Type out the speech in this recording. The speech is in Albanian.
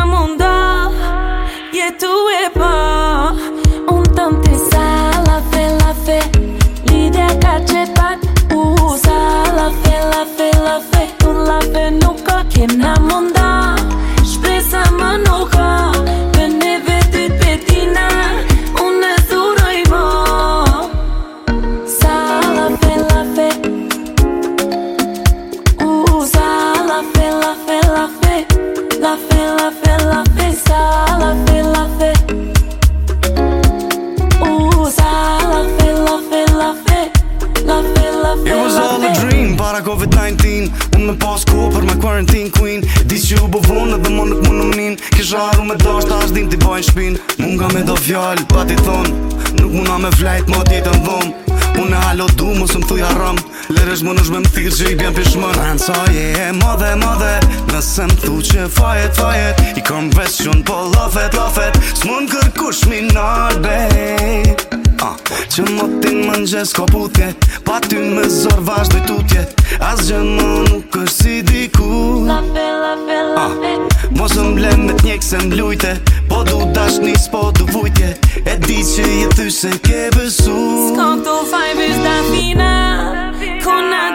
mundo jetu e pa. Unë të më të sa la fe lidhja ka qepat. Sa la fe unë la fe nuk ka kena mundo. Shpresa më nuk ka për ne vetit petina. Unë e thuroj mo. Sa la fe sa la fe sa la fe sa la fe la fe la fe la fe sa la fe la fe It was all a dream, para COVID-19 Unë me pas ku për my quarantine queen Dis që u bëvonë edhe më nuk më në mnin Kisha arru me dash ta ashtë dim t'i bajnë shpin Munga me do fjall, pa ti thonë Nuk muna me flejt, ma tjetën dhom Unë e halo du, mos më thuj haram Lërësh më nësh me më thirë që i bjen pishmën Rënë sa je e madhe Nëse më thu që fajet I kom vesion po lafet S'mon kërkush minar bej Që motin më nxes ko puthje Pa ty me zor vazhdoj tutje As gjë më nuk është si diku La fe Mos më ble me t'njek se m'lujte Po du dash nis, po du vujtje E di që je ty se ke besu S'kom tu fajbish da fina Kuna